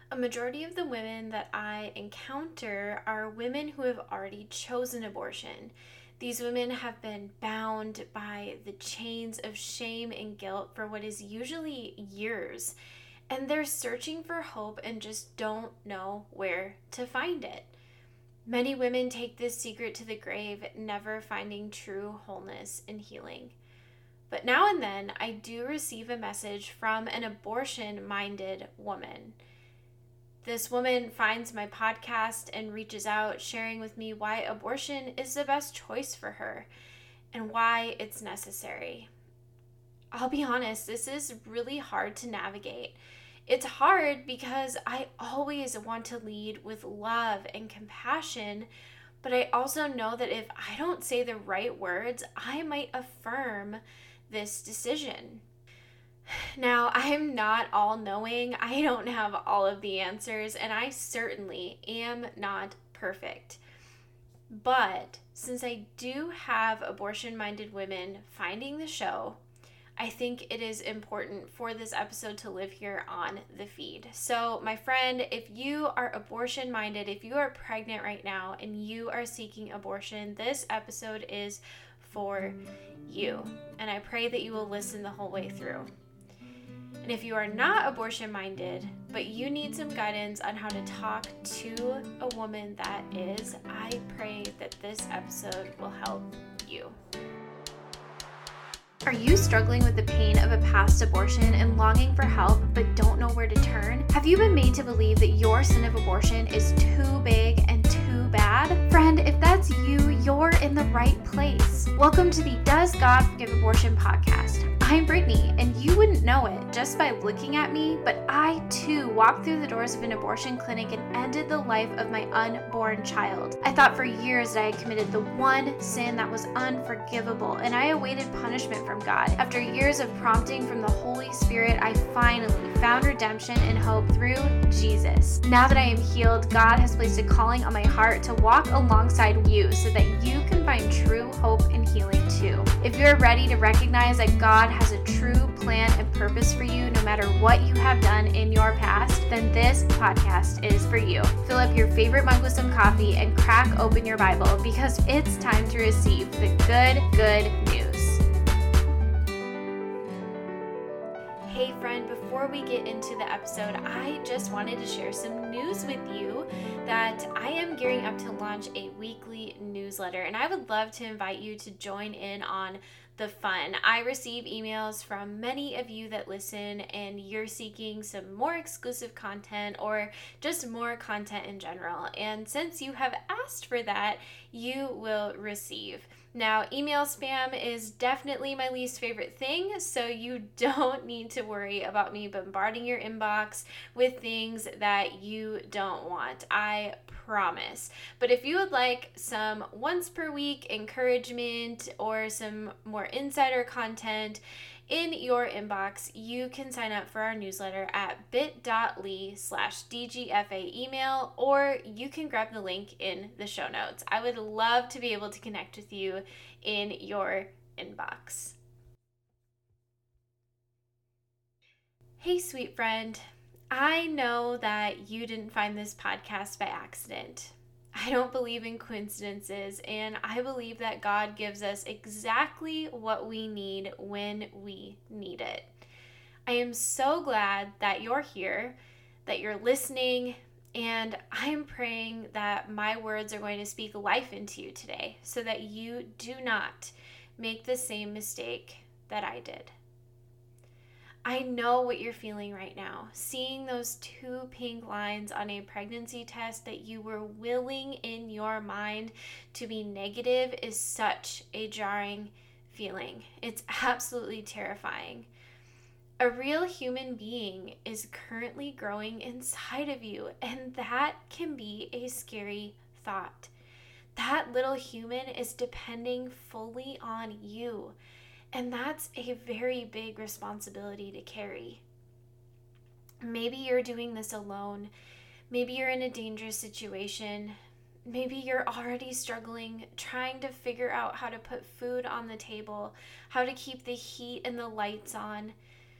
A majority of the women that I encounter are women who have already chosen abortion. These women have been bound by the chains of shame and guilt for what is usually years, and they're searching for hope and just don't know where to find it. Many women take this secret to the grave, never finding true wholeness and healing. But now and then, I do receive a message from an abortion-minded woman. This woman finds my podcast and reaches out, sharing with me why abortion is the best choice for her and why it's necessary. I'll be honest, this is really hard to navigate. It's hard because I always want to lead with love and compassion, but I also know that if I don't say the right words, I might affirm this decision. Now, I'm not all-knowing. I don't have all of the answers, and I certainly am not perfect. But since I do have abortion-minded women finding the show, I think it is important for this episode to live here on the feed. So, my friend, if you are abortion-minded, if you are pregnant right now and you are seeking abortion, this episode is for you. And I pray that you will listen the whole way through. And if you are not abortion-minded, but you need some guidance on how to talk to a woman that is, I pray that this episode will help you. Are you struggling with the pain of a past abortion and longing for help but don't know where to turn? Have you been made to believe that your sin of abortion is too big and too bad? Friend, if that's you, you're in the right place. Welcome to the Does God Forgive Abortion podcast. I'm Brittany, and you wouldn't know it just by looking at me, but I too walked through the doors of an abortion clinic and ended the life of my unborn child. I thought for years that I had committed the one sin that was unforgivable, and I awaited punishment from God. After years of prompting from the Holy Spirit, I finally found redemption and hope through Jesus. Now that I am healed, God has placed a calling on my heart to walk alongside you so that you can find true hope and healing too. If you're ready to recognize that God has a true plan and purpose for you no matter what you have done in your past, then this podcast is for you. Fill up your favorite mug with some coffee and crack open your Bible because it's time to receive the good news. Hey friend, before we get into the episode, I just wanted to share some news with you that I am gearing up to launch a weekly newsletter, and I would love to invite you to join in on the fun. I receive emails from many of you that listen, and you're seeking some more exclusive content or just more content in general. And since you have asked for that, you will receive. Now, email spam is definitely my least favorite thing, so you don't need to worry about me bombarding your inbox with things that you don't want. I promise. But if you would like some once per week encouragement or some more insider content in your inbox, you can sign up for our newsletter at bit.ly/DGFA email, or you can grab the link in the show notes. I would love to be able to connect with you in your inbox. Hey, sweet friend. I know that you didn't find this podcast by accident. I don't believe in coincidences, and I believe that God gives us exactly what we need when we need it. I am so glad that you're here, that you're listening, and I am praying that my words are going to speak life into you today so that you do not make the same mistake that I did. I know what you're feeling right now. Seeing those 2 pink lines on a pregnancy test that you were willing in your mind to be negative is such a jarring feeling. It's absolutely terrifying. A real human being is currently growing inside of you, and that can be a scary thought. That little human is depending fully on you. And that's a very big responsibility to carry. Maybe you're doing this alone. Maybe you're in a dangerous situation. Maybe you're already struggling, trying to figure out how to put food on the table, how to keep the heat and the lights on.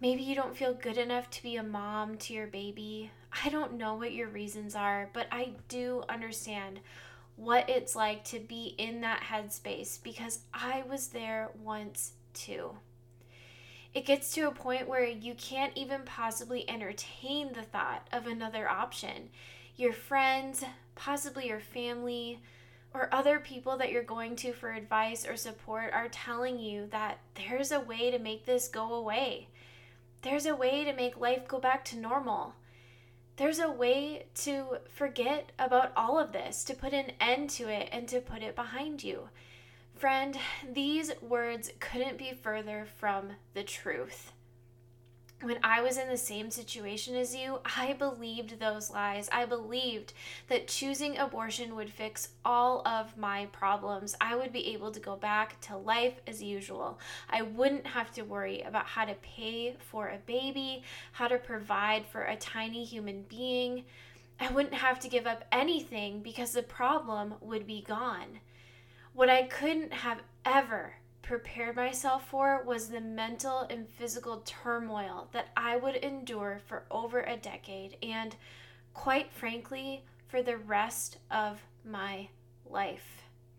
Maybe you don't feel good enough to be a mom to your baby. I don't know what your reasons are, but I do understand what it's like to be in that headspace because I was there once too. It gets to a point where you can't even possibly entertain the thought of another option. Your friends, possibly your family, or other people that you're going to for advice or support are telling you that there's a way to make this go away. There's a way to make life go back to normal. There's a way to forget about all of this, to put an end to it and to put it behind you. Friend, these words couldn't be further from the truth. When I was in the same situation as you, I believed those lies. I believed that choosing abortion would fix all of my problems. I would be able to go back to life as usual. I wouldn't have to worry about how to pay for a baby, how to provide for a tiny human being. I wouldn't have to give up anything because the problem would be gone. What I couldn't have ever prepared myself for was the mental and physical turmoil that I would endure for over a decade and, quite frankly, for the rest of my life.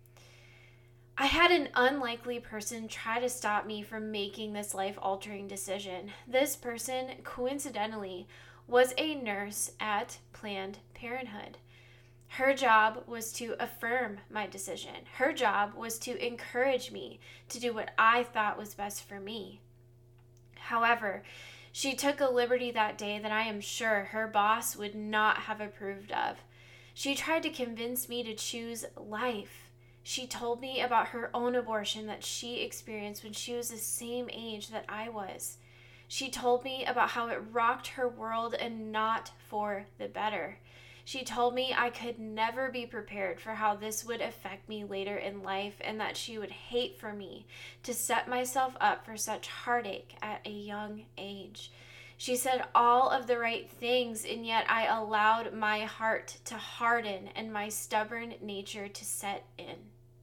I had an unlikely person try to stop me from making this life-altering decision. This person, coincidentally, was a nurse at Planned Parenthood. Her job was to affirm my decision. Her job was to encourage me to do what I thought was best for me. However, she took a liberty that day that I am sure her boss would not have approved of. She tried to convince me to choose life. She told me about her own abortion that she experienced when she was the same age that I was. She told me about how it rocked her world and not for the better. She told me I could never be prepared for how this would affect me later in life and that she would hate for me to set myself up for such heartache at a young age. She said all of the right things, and yet I allowed my heart to harden and my stubborn nature to set in.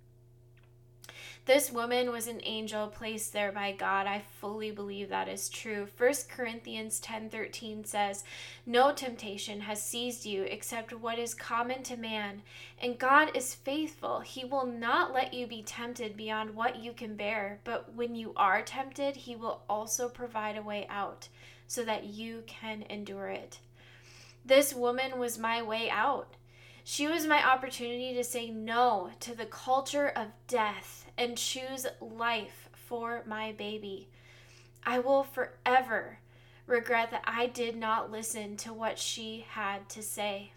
This woman was an angel placed there by God. I fully believe that is true. 1 Corinthians 10:13 says, "No temptation has seized you except what is common to man, and God is faithful. He will not let you be tempted beyond what you can bear, but when you are tempted, he will also provide a way out so that you can endure it." This woman was my way out. She was my opportunity to say no to the culture of death and choose life for my baby. I will forever regret that I did not listen to what she had to say.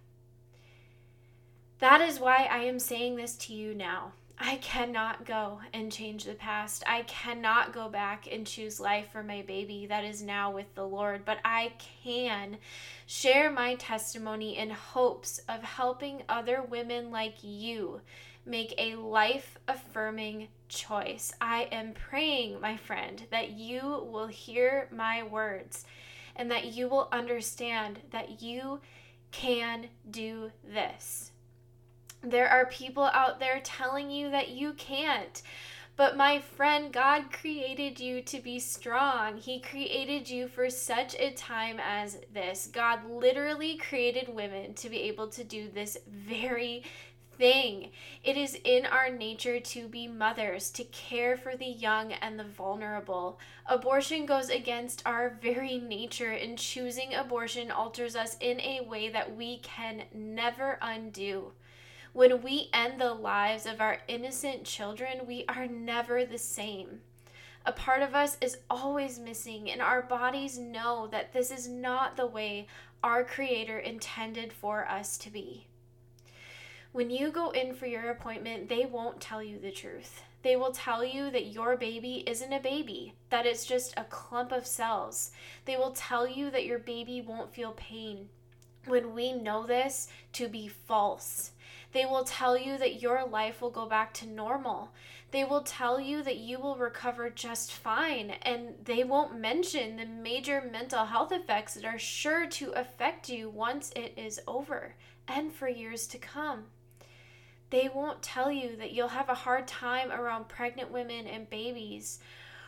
That is why I am saying this to you now. I cannot go and change the past. I cannot go back and choose life for my baby that is now with the Lord, but I can share my testimony in hopes of helping other women like you make a life-affirming choice. I am praying, my friend, that you will hear my words and that you will understand that you can do this. There are people out there telling you that you can't. But my friend, God created you to be strong. He created you for such a time as this. God literally created women to be able to do this very thing. It is in our nature to be mothers, to care for the young and the vulnerable. Abortion goes against our very nature, and choosing abortion alters us in a way that we can never undo. When we end the lives of our innocent children, we are never the same. A part of us is always missing, and our bodies know that this is not the way our Creator intended for us to be. When you go in for your appointment, they won't tell you the truth. They will tell you that your baby isn't a baby, that it's just a clump of cells. They will tell you that your baby won't feel pain, when we know this to be false. They will tell you that your life will go back to normal. They will tell you that you will recover just fine, and they won't mention the major mental health effects that are sure to affect you once it is over and for years to come. They won't tell you that you'll have a hard time around pregnant women and babies,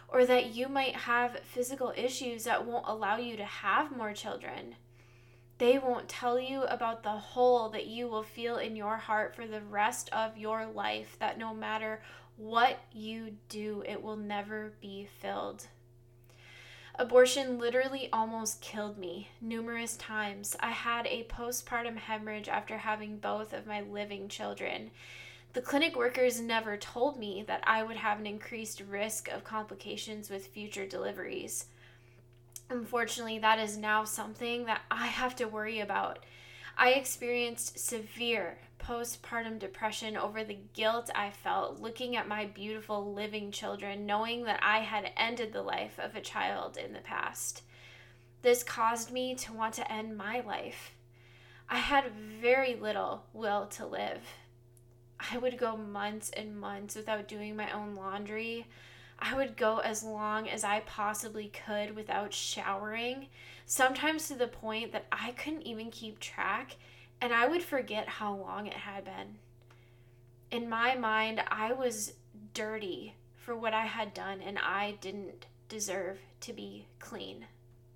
or that you might have physical issues that won't allow you to have more children. They won't tell you about the hole that you will feel in your heart for the rest of your life, that no matter what you do, it will never be filled. Abortion literally almost killed me numerous times. I had a postpartum hemorrhage after having both of my living children. The clinic workers never told me that I would have an increased risk of complications with future deliveries. Unfortunately, that is now something that I have to worry about. I experienced severe postpartum depression over the guilt I felt looking at my beautiful living children, knowing that I had ended the life of a child in the past. This caused me to want to end my life. I had very little will to live. I would go months and months without doing my own laundry. I would go as long as I possibly could without showering, sometimes to the point that I couldn't even keep track, and I would forget how long it had been. In my mind, I was dirty for what I had done, and I didn't deserve to be clean.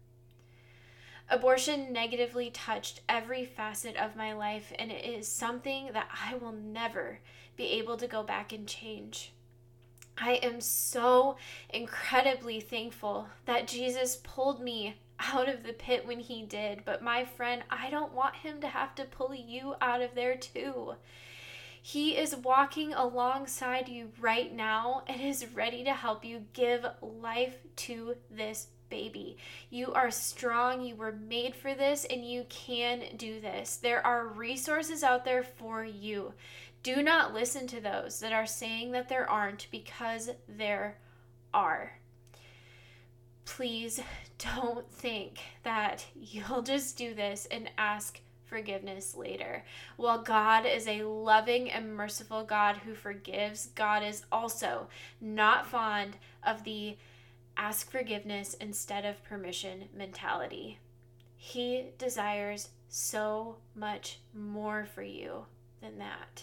Abortion negatively touched every facet of my life, and it is something that I will never be able to go back and change. I am so incredibly thankful that Jesus pulled me out of the pit when he did. But my friend, I don't want him to have to pull you out of there too. He is walking alongside you right now and is ready to help you give life to this baby. You are strong, you were made for this, and you can do this. There are resources out there for you. Do not listen to those that are saying that there aren't, because there are. Please don't think that you'll just do this and ask forgiveness later. While God is a loving and merciful God who forgives, God is also not fond of the ask forgiveness instead of permission mentality. He desires so much more for you than that.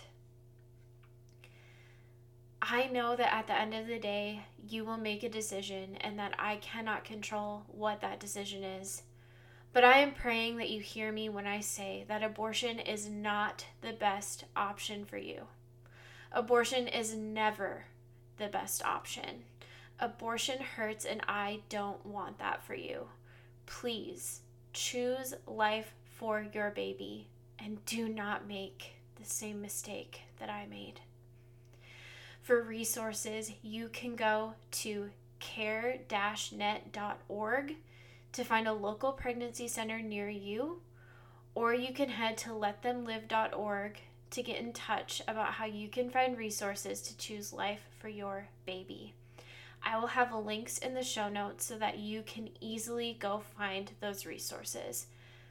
I know that at the end of the day, you will make a decision and that I cannot control what that decision is. But I am praying that you hear me when I say that abortion is not the best option for you. Abortion is never the best option. Abortion hurts, and I don't want that for you. Please choose life for your baby and do not make the same mistake that I made. For resources, you can go to care-net.org to find a local pregnancy center near you, or you can head to letthemlive.org to get in touch about how you can find resources to choose life for your baby. I will have links in the show notes so that you can easily go find those resources.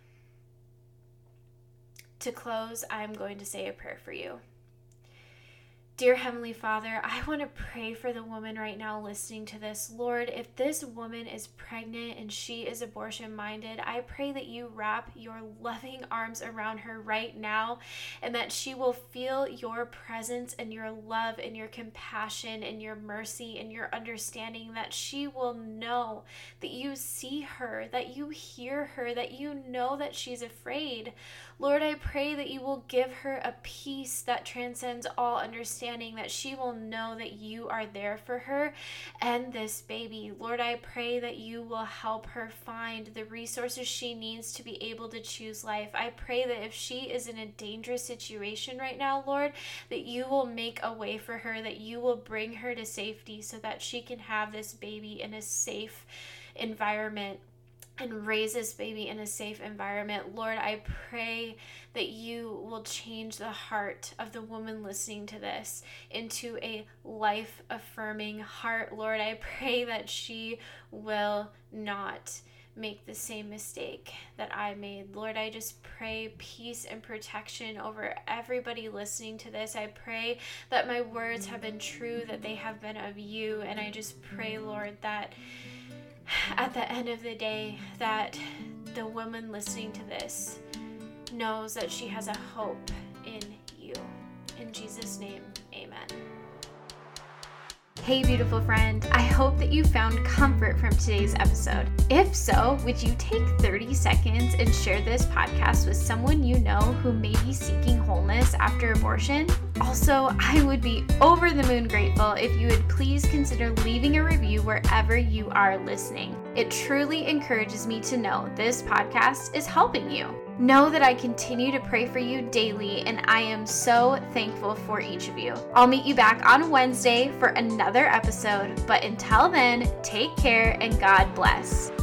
To close, I'm going to say a prayer for you. Dear Heavenly Father, I want to pray for the woman right now listening to this. Lord, if this woman is pregnant and she is abortion-minded, I pray that you wrap your loving arms around her right now and that she will feel your presence and your love and your compassion and your mercy and your understanding, that she will know that you see her, that you hear her, that you know that she's afraid. Lord, I pray that you will give her a peace that transcends all understanding, that she will know that you are there for her and this baby. Lord, I pray that you will help her find the resources she needs to be able to choose life. I pray that if she is in a dangerous situation right now, Lord, that you will make a way for her, that you will bring her to safety so that she can have this baby in a safe environment and raise this baby in a safe environment. Lord, I pray that you will change the heart of the woman listening to this into a life-affirming heart. Lord, I pray that she will not make the same mistake that I made. Lord, I just pray peace and protection over everybody listening to this. I pray that my words have been true, that they have been of you, and I just pray, Lord, that at the end of the day, that the woman listening to this knows that she has a hope in you. In Jesus' name, amen. Hey, beautiful friend, I hope that you found comfort from today's episode. If so, would you take 30 seconds and share this podcast with someone you know who may be seeking wholeness after abortion? Also, I would be over the moon grateful if you would please consider leaving a review wherever you are listening. It truly encourages me to know this podcast is helping you. Know that I continue to pray for you daily, and I am so thankful for each of you. I'll meet you back on Wednesday for another episode, but until then, take care and God bless.